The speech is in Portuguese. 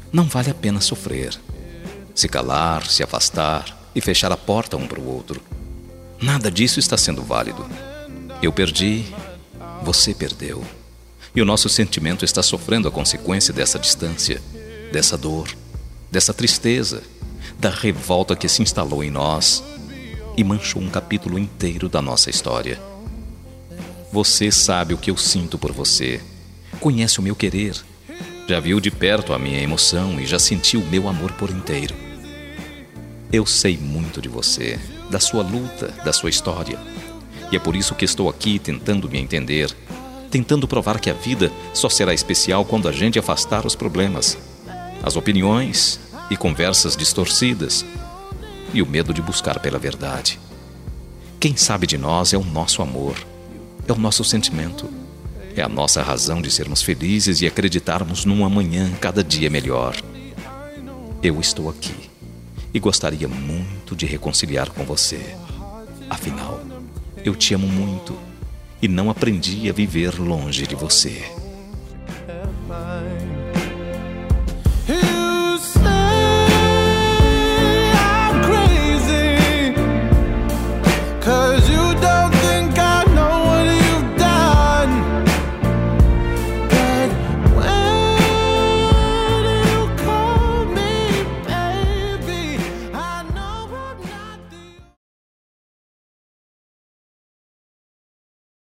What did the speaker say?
Não vale a pena sofrer, se calar, se afastar e fechar a porta um para o outro. Nada disso está sendo válido. Eu perdi, você perdeu. E o nosso sentimento está sofrendo a consequência dessa distância, dessa dor, dessa tristeza, da revolta que se instalou em nós e manchou um capítulo inteiro da nossa história. Você sabe o que eu sinto por você, conhece o meu querer, já viu de perto a minha emoção e já sentiu o meu amor por inteiro. Eu sei muito de você, da sua luta, da sua história. E é por isso que estou aqui tentando me entender, tentando provar que a vida só será especial quando a gente afastar os problemas, as opiniões e conversas distorcidas e o medo de buscar pela verdade. Quem sabe de nós é o nosso amor, é o nosso sentimento, é a nossa razão de sermos felizes e acreditarmos num amanhã cada dia melhor. Eu estou aqui e gostaria muito de reconciliar com você. Afinal, eu te amo muito e não aprendi a viver longe de você.